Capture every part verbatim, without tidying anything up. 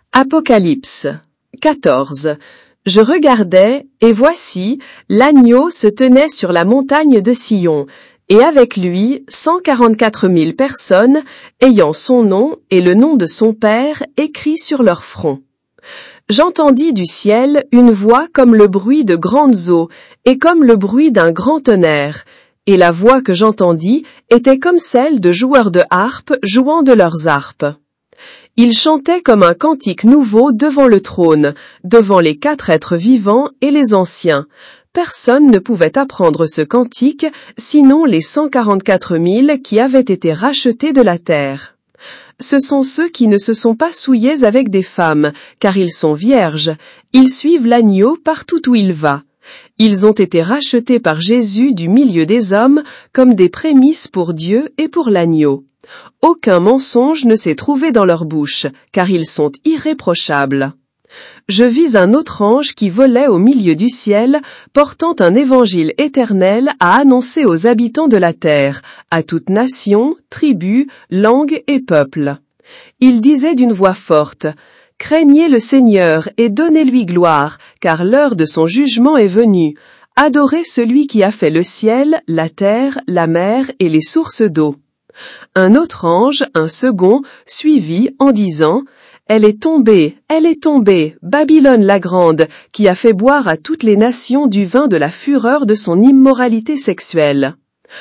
Apocalypse quatorze. Je regardais, et voici, l'agneau se tenait sur la montagne de Sion, et avec lui cent quarante-quatre mille personnes, ayant son nom et le nom de son Père écrit sur leur front. J'entendis du ciel une voix comme le bruit de grandes eaux, et comme le bruit d'un grand tonnerre, et la voix que j'entendis était comme celle de joueurs de harpe jouant de leurs harpes. Ils chantaient comme un cantique nouveau devant le trône, devant les quatre êtres vivants et les anciens. Personne ne pouvait apprendre ce cantique, sinon les cent quarante-quatre mille qui avaient été rachetés de la terre. Ce sont ceux qui ne se sont pas souillés avec des femmes, car ils sont vierges. Ils suivent l'agneau partout où il va. Ils ont été rachetés par Jésus du milieu des hommes comme des prémices pour Dieu et pour l'agneau. Aucun mensonge ne s'est trouvé dans leur bouche, car ils sont irréprochables. Je vis un autre ange qui volait au milieu du ciel, portant un évangile éternel à annoncer aux habitants de la terre, à toute nation, tribu, langue et peuple. Il disait d'une voix forte, « Craignez le Seigneur et donnez-lui gloire, car l'heure de son jugement est venue. Adorez celui qui a fait le ciel, la terre, la mer et les sources d'eau. » Un autre ange, un second, suivit en disant « Elle est tombée, elle est tombée, Babylone la grande, qui a fait boire à toutes les nations du vin de la fureur de son immoralité sexuelle. »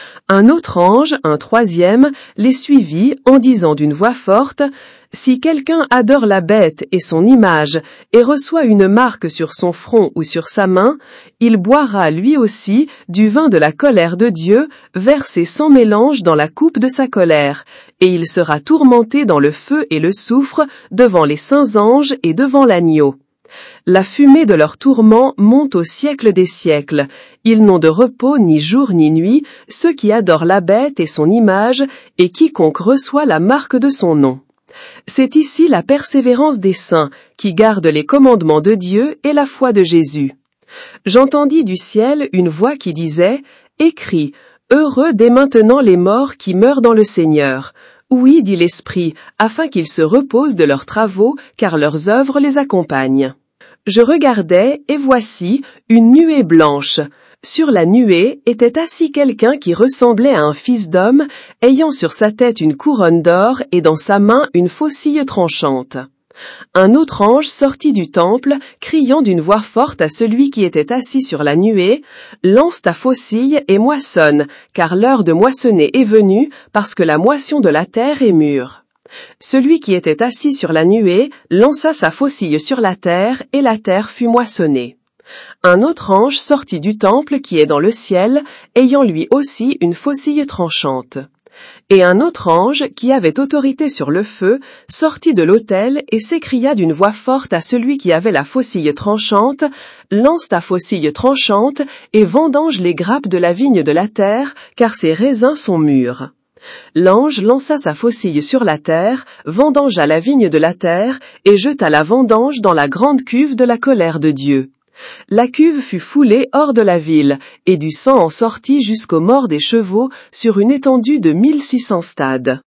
Un autre ange, un troisième, les suivit en disant d'une voix forte « Si quelqu'un adore la bête et son image et reçoit une marque sur son front ou sur sa main, il boira lui aussi du vin de la colère de Dieu, versé sans mélange dans la coupe de sa colère, et il sera tourmenté dans le feu et le soufre devant les saints anges et devant l'agneau. La fumée de leur tourment monte au siècle des siècles. Ils n'ont de repos ni jour ni nuit, ceux qui adorent la bête et son image, et quiconque reçoit la marque de son nom. C'est ici la persévérance des saints, qui gardent les commandements de Dieu et la foi de Jésus. J'entendis du ciel une voix qui disait « Écris, heureux dès maintenant les morts qui meurent dans le Seigneur. Oui, dit l'Esprit, afin qu'ils se reposent de leurs travaux, car leurs œuvres les accompagnent. » Je regardais, et voici, une nuée blanche. Sur la nuée était assis quelqu'un qui ressemblait à un fils d'homme, ayant sur sa tête une couronne d'or et dans sa main une faucille tranchante. Un autre ange sortit du temple, criant d'une voix forte à celui qui était assis sur la nuée, « Lance ta faucille et moissonne, car l'heure de moissonner est venue, parce que la moisson de la terre est mûre. » Celui qui était assis sur la nuée lança sa faucille sur la terre, et la terre fut moissonnée. Un autre ange sortit du temple qui est dans le ciel, ayant lui aussi une faucille tranchante. Et un autre ange, qui avait autorité sur le feu, sortit de l'autel et s'écria d'une voix forte à celui qui avait la faucille tranchante, « Lance ta faucille tranchante et vendange les grappes de la vigne de la terre, car ses raisins sont mûrs. » L'ange lança sa faucille sur la terre, vendangea la vigne de la terre et jeta la vendange dans la grande cuve de la colère de Dieu. La cuve fut foulée hors de la ville, et du sang en sortit jusqu'aux morts des chevaux sur une étendue de mille six cents stades.